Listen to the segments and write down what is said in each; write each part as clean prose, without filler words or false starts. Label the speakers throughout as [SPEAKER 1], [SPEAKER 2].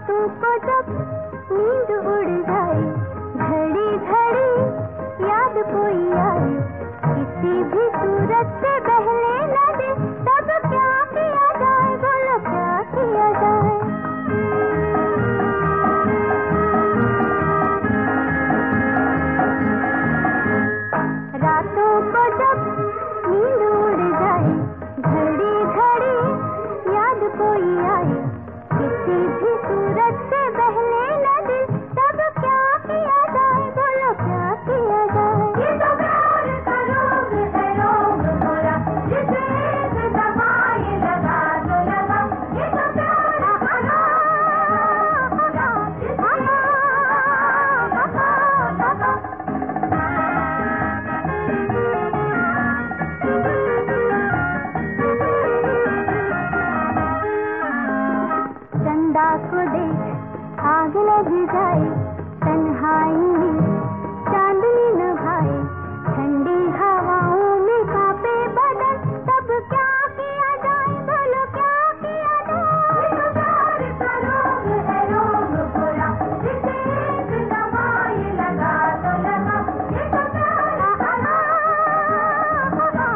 [SPEAKER 1] रातों को जब नींद उड़ जाए, घड़ी घड़ी याद कोई आए, किसी भी सूरत से बहले न दे, तब क्या किया जाए, बोलो क्या किया जाए। रातों को जब नींद उड़ जाए, घड़ी घड़ी याद कोई आए, किसी भी सूरत से बहले न दे, तब क्या किया जाए, बोलो क्या किया जाए। ये तो प्यार का रोग है, रोग बुरा, जिसे एक दवाई लगा तो लगा, ये तो प्यार का रोग बुरा, जिसे चंदा को देख आग लग जाए, तन्हाई में चांदनी न भाए, ठंडी हवाओं में कांपे बदन, तब क्या किया जाए, बोलो क्या किया जाए। ये तो प्यार का रोग है, रोग बुरा, जिसे एक दवाई लगा तो लगा, ये तो प्यार का रोग बुरा,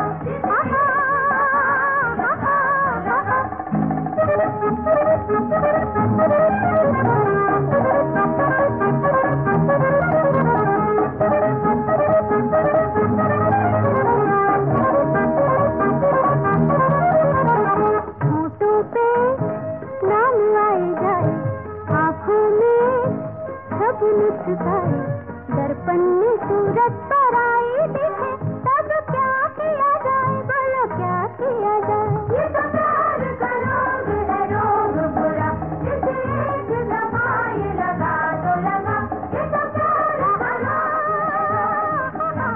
[SPEAKER 1] होठों पे नाम आए जाए, आँखों में सब मुस्काए, दर्पण में सूरत पर आई दिखे, तब क्या किया जाए, बोलो क्या किया जाए। ये तो प्यार का रोग है, रोग बुरा, जिसे एक दवाई लगा तो लगा, ये तो प्यार का रोग है,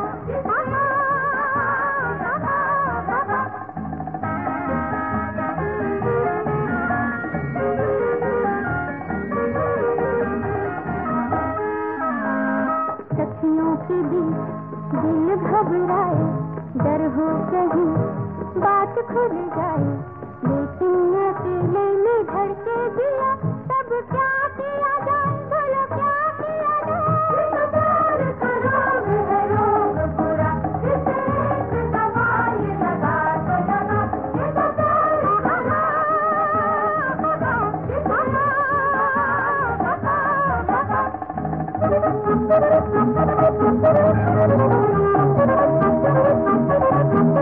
[SPEAKER 1] सखियों के बीच दिल घबराए, डर हो कहीं बात खुल जाए, लेकिन अकेले में धड़के दिया, तब क्या किया जाए, बोलो क्या किया जाए। ये तो प्यार का रोग है, रोग बुरा, जिसे एक दवाई लगा तो लगा, ये तो प्यार का रोग है,